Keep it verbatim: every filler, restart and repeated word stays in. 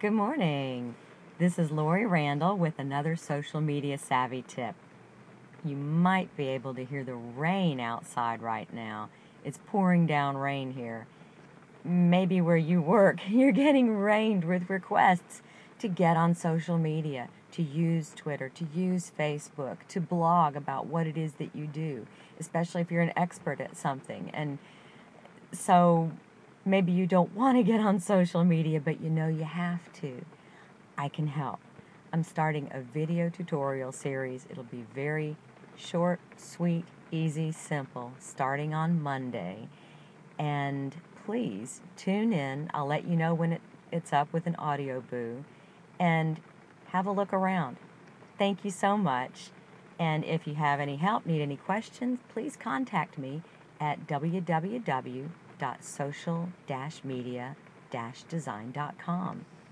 Good morning. This is Lori Randall with another social media savvy tip. You might be able to hear the rain outside right now. It's pouring down rain here. Maybe where you work, you're getting rained with requests to get on social media, to use Twitter, to use Facebook, to blog about what it is that you do, especially if you're an expert at something. And so maybe you don't want to get on social media, but you know you have to. I can help. I'm starting a video tutorial series. It'll be very short, sweet, easy, simple, starting on Monday. And please tune in. I'll let you know when it, it's up with an audio boo. And have a look around. Thank you so much. And if you have any help, need any questions, please contact me at w w w dot social dash media dash design dot com.